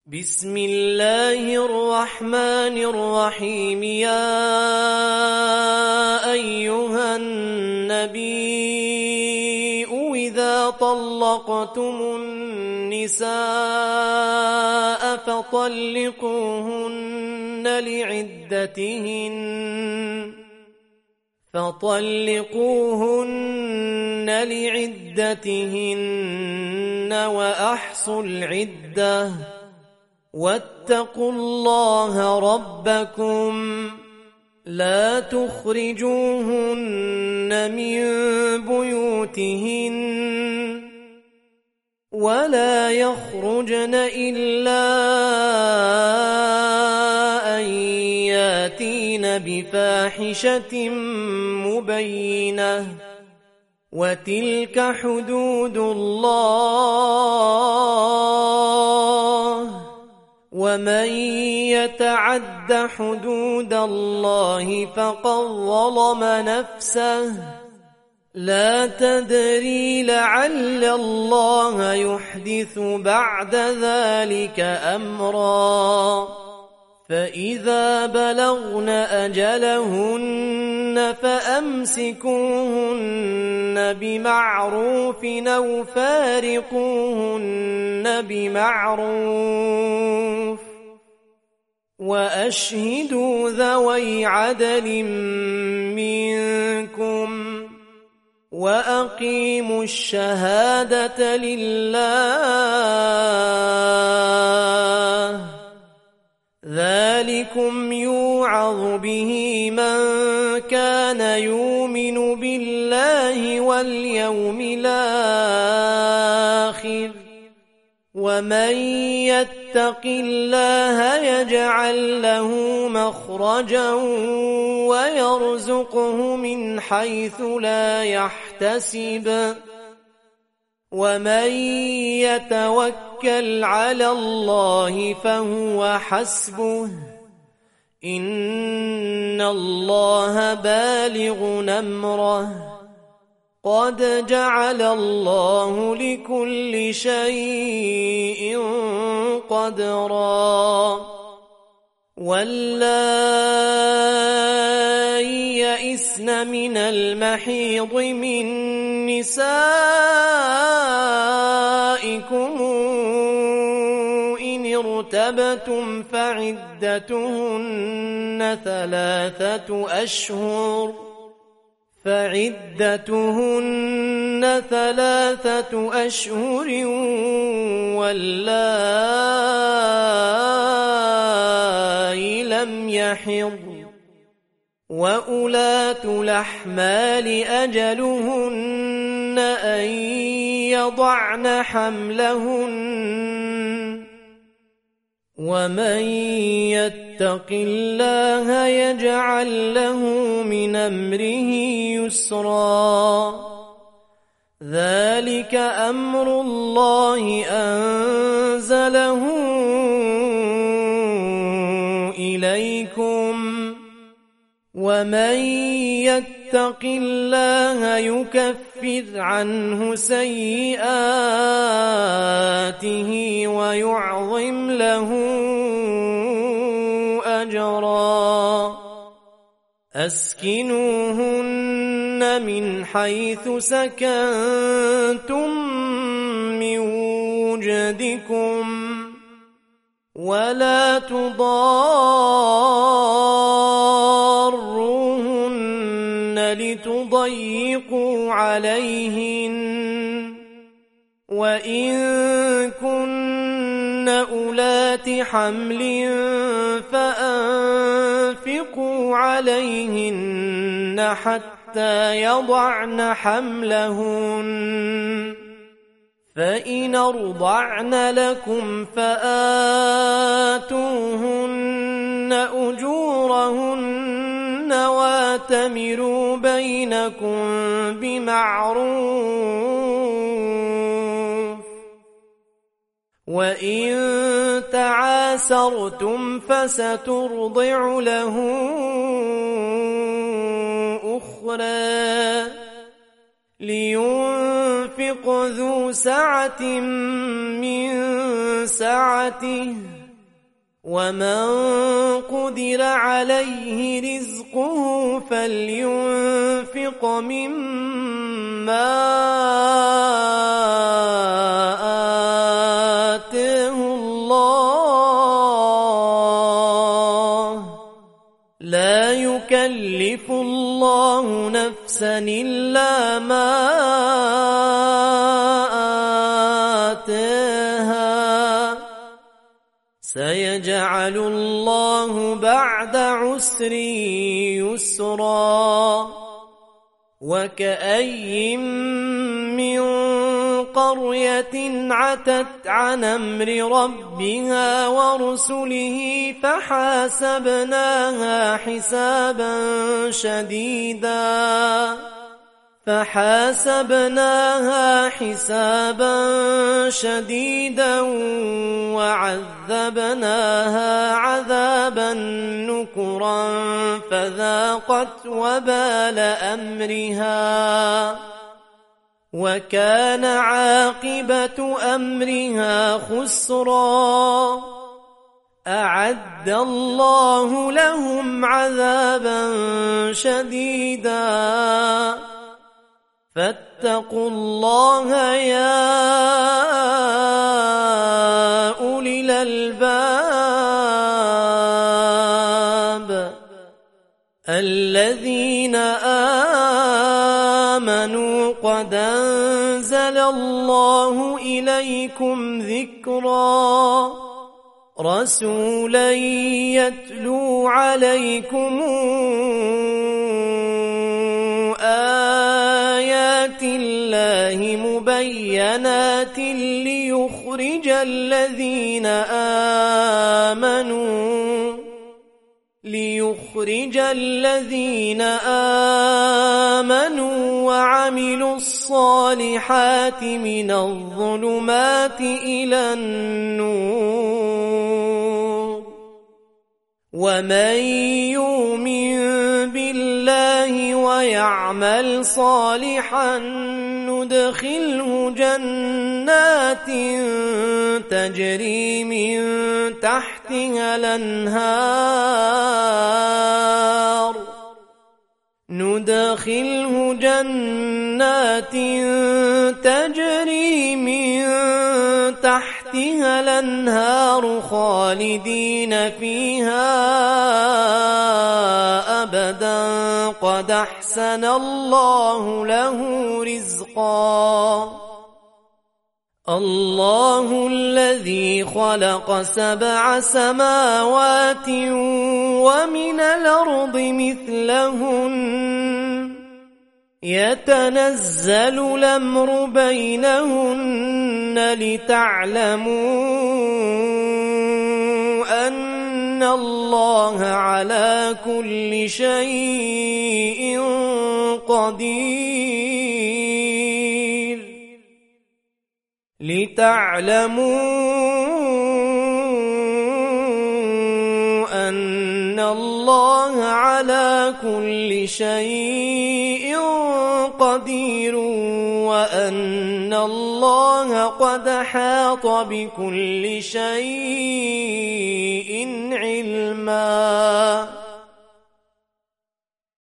بسم الله الرحمن الرحيم يا أيها النبي إذا طلقتم النساء فطلقوهن لعدتهن وأحصوا العدة واتقوا الله ربكم لا تخرجوهن من بيوتهن ولا يخرجن إلا أن ياتين بفاحشة مبينة وتلك حدود الله ومن يتعد حدود الله فقد ظلم نفسه لا تدري لعل الله يحدث بعد ذلك أمرا فإذا بلغن أجلهن فأمسكوهن بمعروف أو فارقوهن بمعروف وأشهدوا ذوي عدل منكم وأقيموا الشهادة لله ذلكم يوعظ به من كان يؤمن بالله واليوم الآخر ومن يتق الله يجعل له مخرجا ويرزقه من حيث لا يحتسب ومن يتوكل على الله فهو حسبه إن الله بالغ أمره قد جعل الله لكل شيء قدرا واللائي يئسن من المحيض من نسائكم إن ارتبتم فعدتهن ثلاثة أشهر واللائي لم يحضن وأولاة الأحمال أجلهن أن يضعن حملهن ومن يتق الله يجعل له من أمره يسرا ذلك أمر الله أنزله إليكم ومن يتق الله يكفر عنه سيئاته ويعظم له أجرا أسكنوهن من حيث سكنتم من وجدكم ولا تضاروهن لتضيقوا عليهن وإن كن أولات حمل فأنفقوا عليهن حتى يضعن حملهن فإن أرضعن لكم فآتوهن أجورهن واتمروا بينكم بمعروف وإن تعاسرتم فسترضع له أخرى لينفق ذو سعة من سعته ومن قدر عليه رزقه فلينفق مما آتاه الله لا يكلف الله نفسا إلا ما آتاها سيجعل الله بعد عسر يسرا وكأي من قرية عتت عن أمر ربها ورسله فحاسبناها حسابا شديدا وعذبناها عذابا نكرا فذاقت وبال أمرها وكان عاقبة أمرها خسرا أعد الله لهم عذابا شديدا فاتقوا الله يا أولي الألباب الذين آمنوا قد أنزل الله إليكم ذكرا رسولا يتلو عليكم آيات الله مبينات ليخرج الذين آمنوا وعملوا الصالحات من الظلمات إلى النور ومن يؤمن بالله ويعمل صالحا ندخله جنات تجري من تحتها الأنهار خالدين فيها أبدا قد أحسن الله له رزقا الله الذي خلق 7 سماوات ومن الأرض مثلهن يتنزل الأمر بينهن لتعلموا أن الله على كل شيء قدير أن الله على كل شيء قدير وأن الله قد أحاط بكل شيء علما